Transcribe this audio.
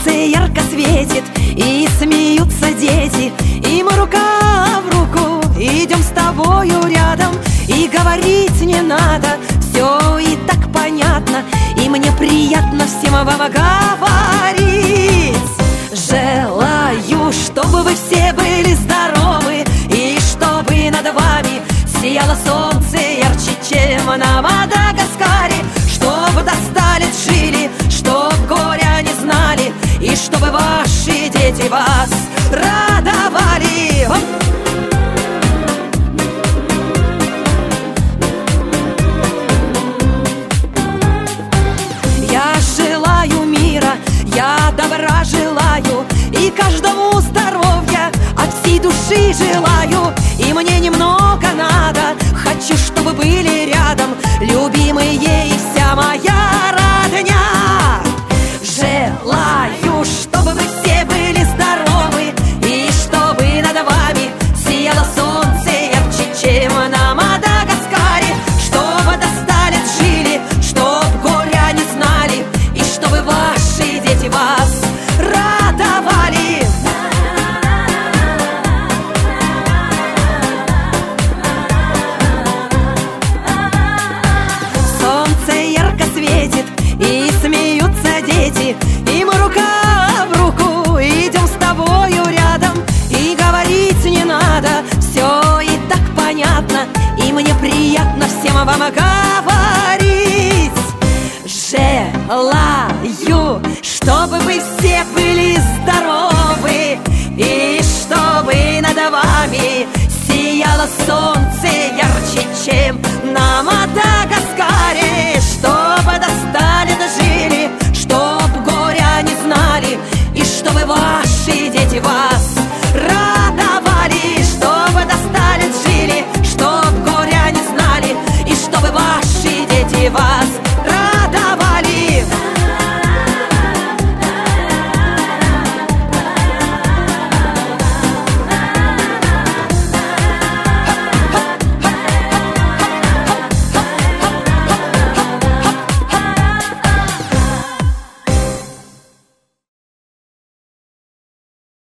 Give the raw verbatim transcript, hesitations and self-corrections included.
Солнце ярко светит, и смеются дети, и мы рука в руку идем с тобою рядом. И говорить не надо, все и так понятно, и мне приятно всем вам говорить. Желаю, чтобы вы все были здоровы, и чтобы над вами сияло солнце ярче, чем на Мадагаскаре. Чтоб до ста лет жили, чтоб горя не знали, и чтобы ваши дети вас радовали. Я желаю мира, я добра желаю, и каждому здоровья от всей души желаю. И мне немного надо, хочу, чтобы были рядом любимые и вся моя родня. Желаю, чтобы вы все были здоровы, и чтобы над вами сияло солнце ярче, чем на Мадагаскаре. Чтобы до ста лет жили, чтоб горя не знали, и чтобы ваши дети вас радовали. Солнце ярко светит, и смеются дети, и мы рука в руку идем с тобою рядом. И говорить не надо, все и так понятно, и мне приятно всем вам говорить. Желаю, чтобы вы все были здоровы, и чтобы над вами сияло солнце ярче, чем на Мадагаскаре.